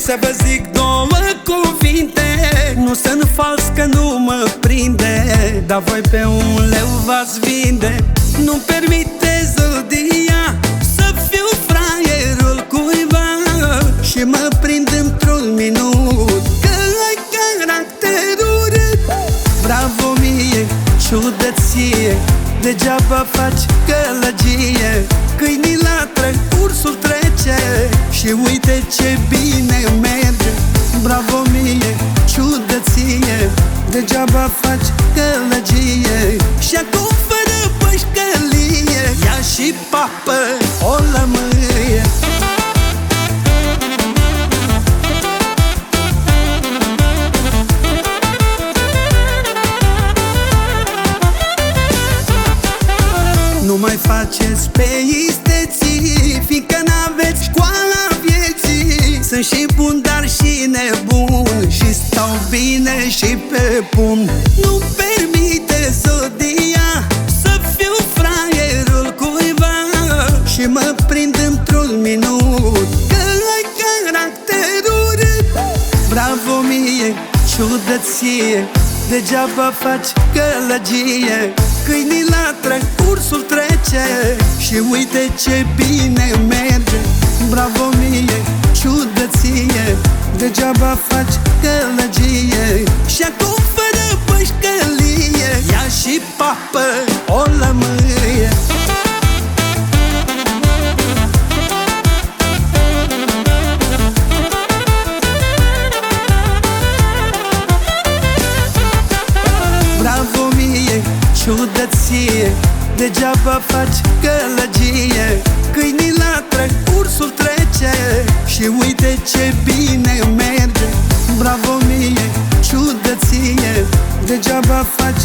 Să vă zic două cuvinte, nu sunt fals că nu mă prinde, dar voi pe un leu v-ați vinde. Nu permite Zodia să fiu fraierul cuiva și mă prind într-un minut că ai caracter urât. Bravo mie, ciudăție, degeaba faci gălăgie. Câinii latră, ursul trece și uite ce bine merge. Bravo mie, ciudăție, degeaba faci gălăgie. Și acum fără pășcălie, ia și papă o lămâie. Nu mai faceți pe isteții, fiindcă n-aveți școala vieții. Sunt și bun, dar și nebun, și stau bine și pe pumn. Nu permite Zodia să fiu fraierul cuiva și mă prind într-un minut că ai caracter urât. Bravo mie, ciudăție, degeaba faci gălăgie. Câinii latră, ursul trece și uite ce bine merge. Bravo mie, ciudăție, degeaba faci gălăgie. Și acum fără pășcălie, ia și papă o lămâie. Bravo mie, ciudăție, degeaba faci gălăgie. Câinii latră, ursul trece și uite ce bine merge. Bravo mie, ciudăție, degeaba faci